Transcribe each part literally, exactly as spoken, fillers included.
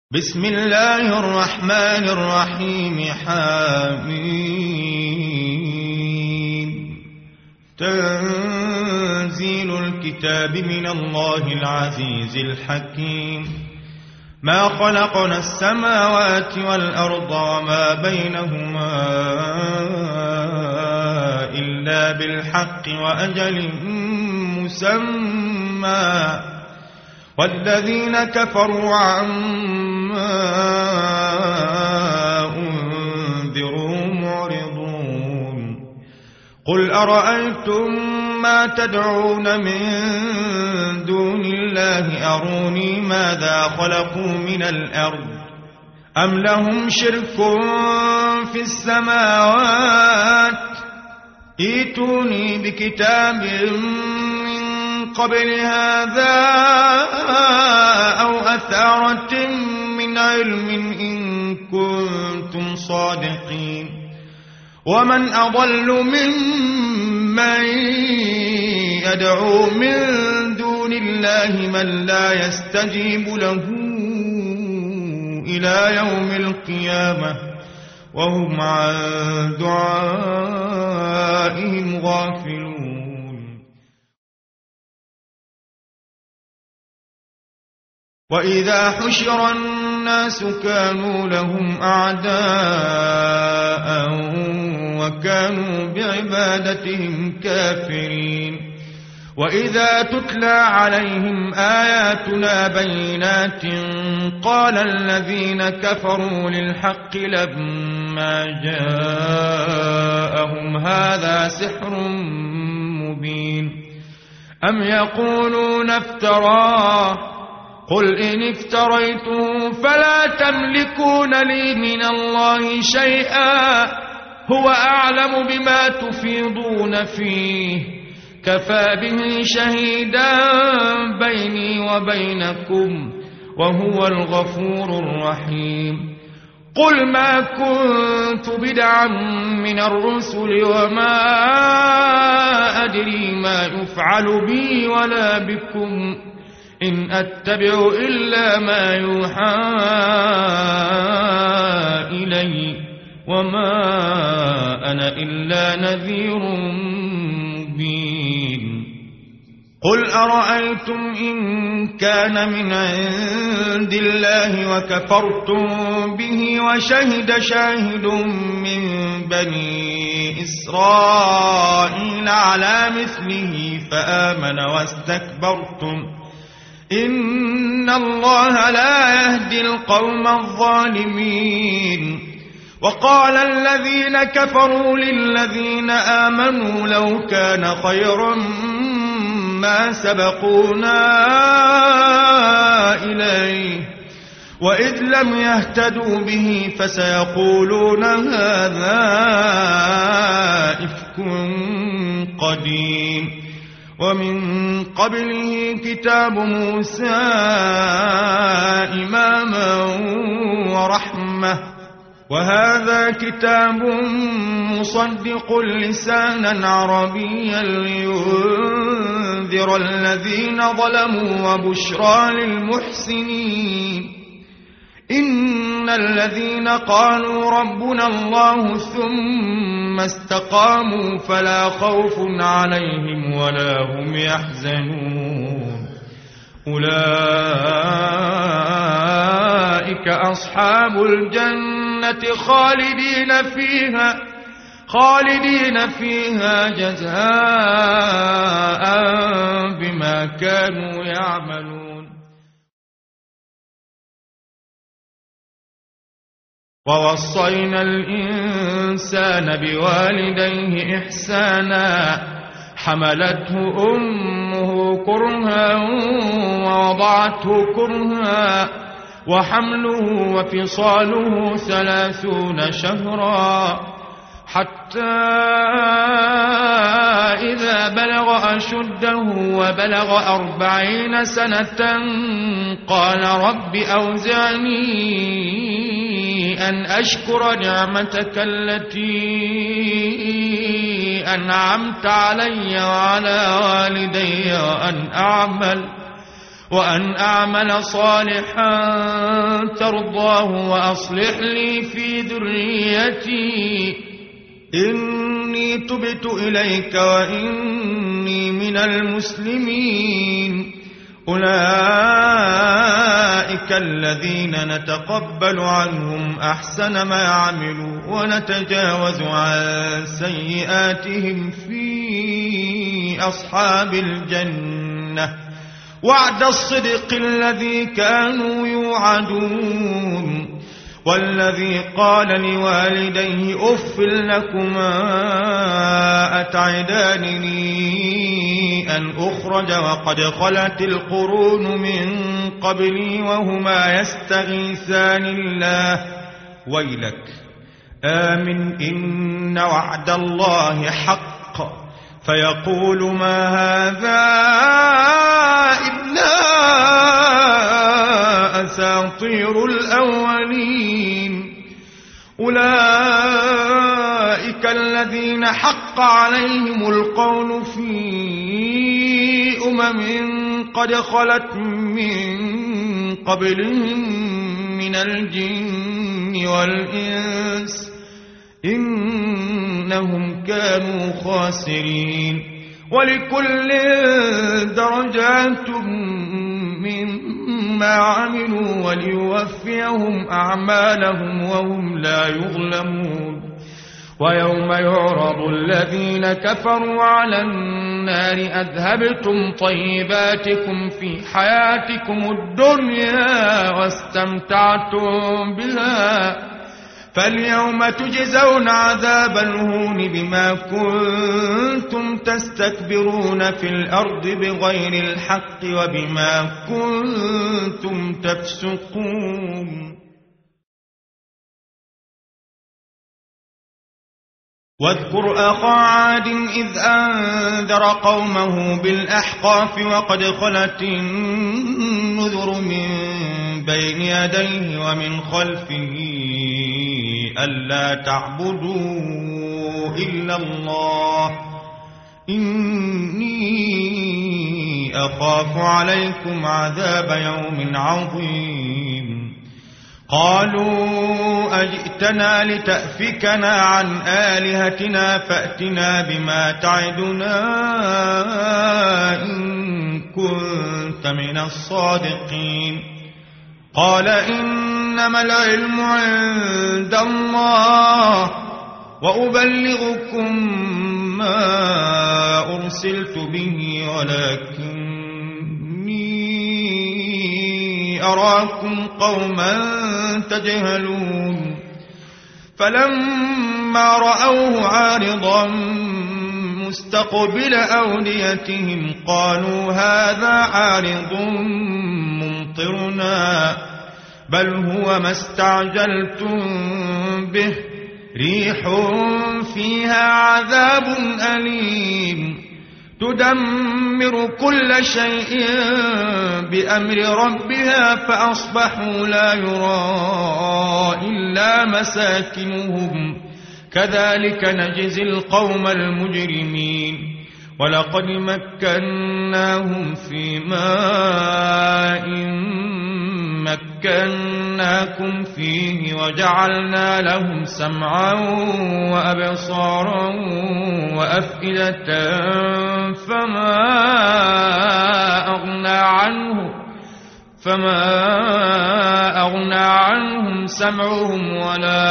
بسم الله الرحمن الرحيم. حميم. تنزيل الكتاب من الله العزيز الحكيم. ما خلقنا السماوات والأرض وما بينهما إلا بالحق وأجل مسمى، والذين كفروا عما أنذروا معرضون. قل أرأيتم ما تدعون من دون الله أروني ماذا خلقوا من الأرض أم لهم شرك في السماوات ائتوني بكتاب قبل هذا أو أثارة من علم إن كنتم صادقين. ومن أضل ممن يدعو من دون الله من لا يستجيب له إلى يوم القيامة وهم عن دعائهم غافلون. وإذا حشر الناس كانوا لهم أعداء وكانوا بعبادتهم كافرين. وإذا تتلى عليهم آياتنا بينات قال الذين كفروا للحق لما جاءهم هذا سحر مبين. أم يقولون افتراه قل إن افتريته فلا تملكون لي من الله شيئا هو أعلم بما تفيضون فيه كفى به شهيدا بيني وبينكم وهو الغفور الرحيم. قل ما كنت بدعا من الرسل وما أدري ما يفعل بي ولا بكم إن أتبع إلا ما يوحى إلي وما أنا إلا نذير مبين. قل أرأيتم إن كان من عند الله وكفرتم به وشهد شاهد من بني إسرائيل على مثله فآمن واستكبرتم إن الله لا يهدي القوم الظالمين. وقال الذين كفروا للذين آمنوا لو كان خيرا ما سبقونا إليه وإذ لم يهتدوا به فسيقولون هذا إفك قديم. ومن قبله كتاب موسى إماما ورحمة وهذا كتاب مصدق لسانا عربيا لينذر الذين ظلموا وبشرى للمحسنين. إن الذين قالوا ربنا الله ثم استقاموا فلا خوف عليهم ولا هم يحزنون أولئك أصحاب الجنة خالدين فيها خالدين فيها جزاء بما كانوا يعملون. ووصينا الإنسان بوالديه إحسانا حملته أمه كرها ووضعته كرها وحمله وفصاله ثلاثون شهرا حتى إذا بلغ أشده وبلغ أربعين سنة قال رب أوزعني أن أشكر نعمتك التي أنعمت علي وعلى والدي وأن أعمل وأن أعمل صالحا ترضاه وأصلح لي في ذريتي إني تبت إليك وإني من المسلمين. أولئك الذين نتقبل عنهم أحسن ما عملوا ونتجاوز عن سيئاتهم في أصحاب الجنة وعد الصدق الذي كانوا يوعدون. والذي قال لوالديه أف لكما أتعدانني أن أخرج وقد خلت القرون من قبلي وهما يستغيثان الله ويلك آمن إن وعد الله حق فيقول ما هذا إلا أساطير الأولين. أولئك الذين حق عليهم القول في أمم قد خلت من قبلهم من الجن والإنس إنهم كانوا خاسرين. ولكل درجات مما عملوا وليوفيهم أعمالهم وهم لا يظلمون. ويوم يعرض الذين كفروا على النار أذهبتم طيباتكم في حياتكم الدنيا واستمتعتم بها فاليوم تجزون عذاب الهون بما كنتم تستكبرون في الأرض بغير الحق وبما كنتم تفسقون. واذكر أخا عاد إذ أنذر قومه بالأحقاف وقد خلت النذر من بين يديه ومن خلفه ألا تعبدوا إلا الله إني أخاف عليكم عذاب يوم عظيم. قالوا أجئتنا لتأفكنا عن آلهتنا فأتنا بما تعدنا إن كنت من الصادقين. قال إنما العلم عند الله وأبلغكم ما أرسلت به ولكني أراكم قوما تجهلون. فلما رأوه عارضا مستقبل أوديتهم قالوا هذا عارض ممطرنا بل هو ما استعجلتم به ريح فيها عذاب أليم تدمر كل شيء بأمر ربها فأصبحوا لا يرى إلا مساكنهم كذلك نجزي القوم المجرمين. ولقد مكناهم في ماء مكناكم فيه وجعلنا لهم سمعا وأبصارا وأفئدة فما أغنى عنه فما أغنى عنهم سمعهم ولا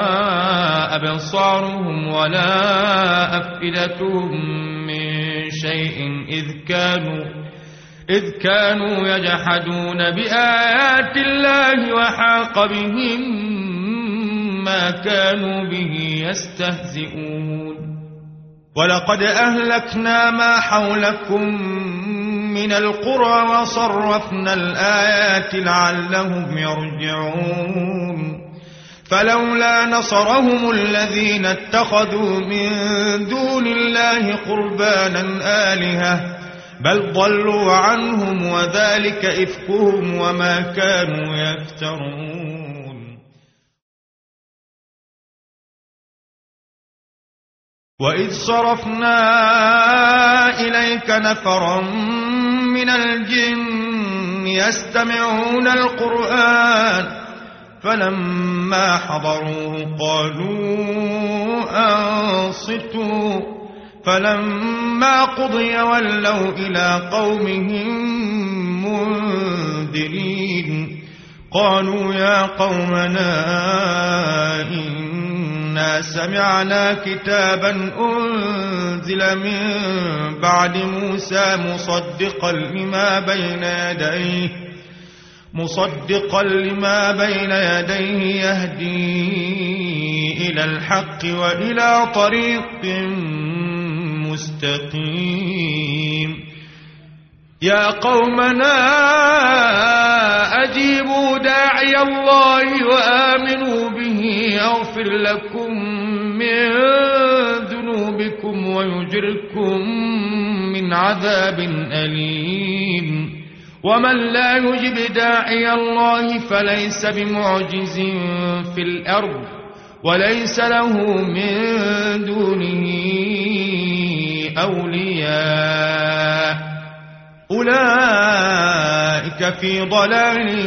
أبصارهم ولا أفئدتهم من شيء إذ كانوا إذ كانوا يجحدون بآيات الله وحاق بهم ما كانوا به يستهزئون. ولقد أهلكنا ما حولكم من القرى وصرفنا الآيات لعلهم يرجعون. فلولا نصرهم الذين اتخذوا من دون الله قربانا آلهة بل ضلوا عنهم وذلك إفكهم وما كانوا يفترون. وإذ صرفنا إليك نفرا من الجن يستمعون القرآن فلما حضروه قالوا أنصتوا فلما قضي ولوا إلى قومهم منذرين قالوا يا قومنا إنا سمعنا كتابا أنزل من بعد موسى مصدقا لما بين يديه مصدقا لما بين يديه يهدي إلى الحق وإلى طريق مستقيم يا قومنا أجيبوا داعي الله وآمنوا به يغفر لكم من ذنوبكم ويجركم من عذاب أليم ومن لا يجب داعي الله فليس بمعجز في الأرض وليس له من دونه أولياء أولئك في ضلال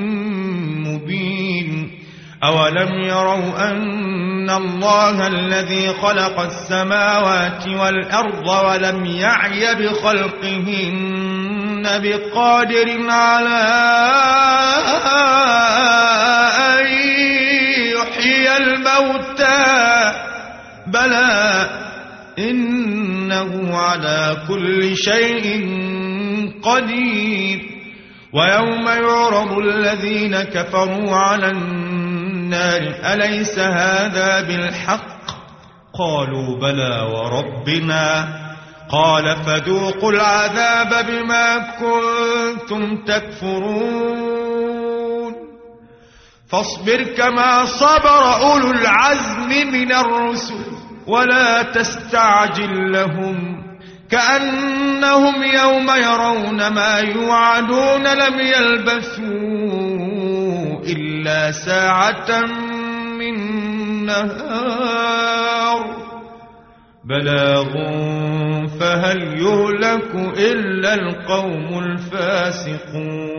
مبين أولم يروا أن الله الذي خلق السماوات والأرض ولم يعي بخلقهن بقادر على أن يحيي الموتى بلى إنه على كل شيء قدير ويوم يعرض الذين كفروا على النار أليس هذا بالحق قالوا بلى وربنا قال فذوقوا العذاب بما كنتم تكفرون فاصبر كما صبر أولو العزم من الرسل ولا تستعجل لهم كأنهم يوم يرون ما يوعدون لم يلبثوا إلا ساعة من نهار بلاغ فهل يهلك إلا القوم الفاسقون